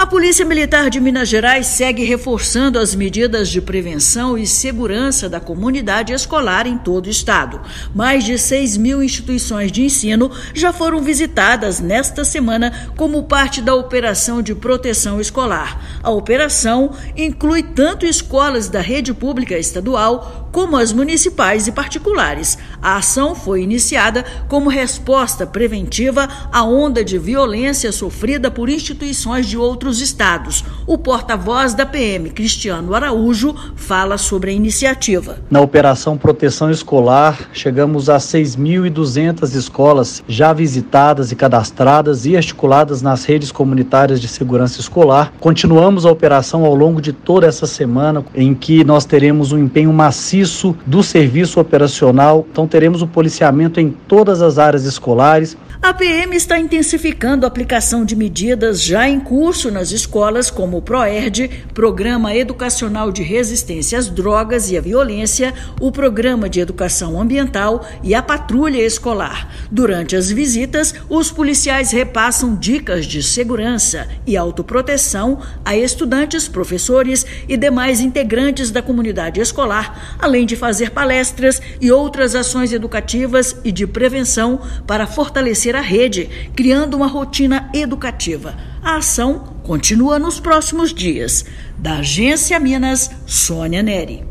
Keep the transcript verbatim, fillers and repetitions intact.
Polícia Militar de Minas Gerais segue reforçando as medidas de prevenção e segurança da comunidade escolar em todo o estado. Mais de seis mil instituições de ensino já foram visitadas nesta semana como parte da Operação de Proteção Escolar. A operação inclui tanto escolas da rede pública estadual como as municipais e particulares. A ação foi iniciada como resposta preventiva à onda de violência sofrida por instituições de outros estados. O porta-voz da P M, Cristiano Araújo, fala sobre a iniciativa. Na Operação Proteção Escolar, chegamos a seis mil e duzentas escolas já visitadas e cadastradas e articuladas nas redes comunitárias de segurança escolar. Continuamos a operação ao longo de toda essa semana, em que nós teremos um empenho maciço do serviço operacional, então teremos o policiamento em todas as áreas escolares. A P M está intensificando a aplicação de medidas já em curso nas escolas, como o PROERD, Programa Educacional de Resistência às Drogas e à Violência, o Programa de Educação Ambiental e a Patrulha Escolar. Durante as visitas, os policiais repassam dicas de segurança e autoproteção a estudantes, professores e demais integrantes da comunidade escolar, além de fazer palestras e outras ações educativas e de prevenção para fortalecer a rede, criando uma rotina educativa. A ação continua nos próximos dias. Da Agência Minas, Sônia Neri.